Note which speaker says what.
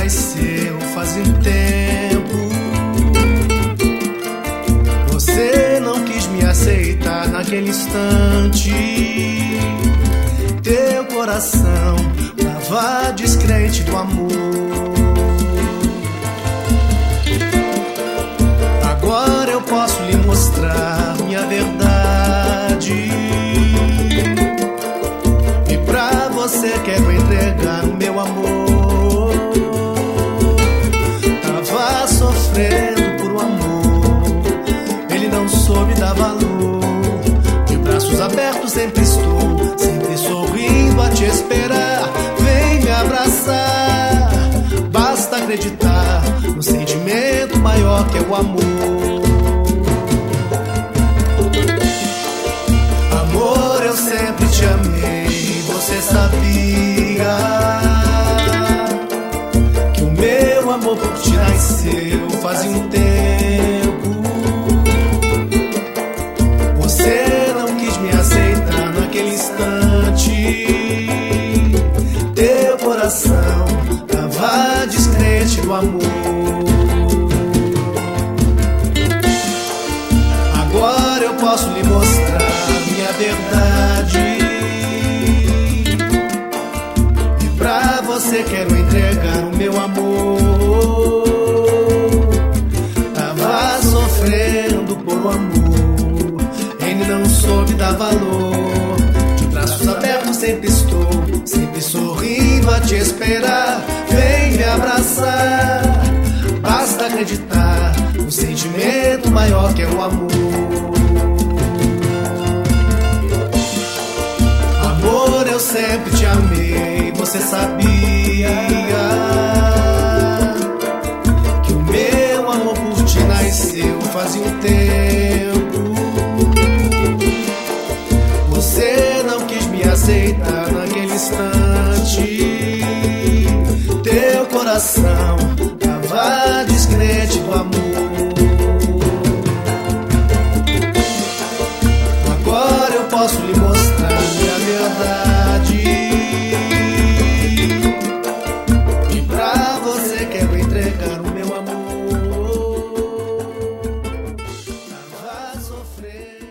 Speaker 1: nasceu faz um tempo. Você não quis me aceitar naquele instante. Teu coração tava descrente do amor. Agora eu posso lhe mostrar minha verdade, e pra você quero entregar o meu amor. Tava sofrendo por um amor, ele não soube dar valor. De braços abertos sempre estou, sempre sorrindo a te esperar. Vem me abraçar, basta acreditar no sentimento maior que é o amor. Amor, eu sempre te amei, você sabia que o meu amor por ti nasceu fazia um tempo. Você não quis me aceitar naquele instante. Teu coração tava descrente do amor. Agora eu posso lhe mostrar minha verdade, e pra você quero entregar o meu amor. Tava sofrendo por um amor, ele não soube dar valor. De braços abertos sempre estou, sempre sorrindo a te esperar. Vem me abraçar, basta acreditar no sentimento maior que é o amor. Amor, eu sempre te amei, você sabia que o meu amor por ti nasceu fazia um tempo. Você não quis me aceitar naquele instante. Teu coração tava descrente do amor. Agora eu posso lhe mostrar minha verdade, e pra você quero entregar o meu amor. Tava sofrendo.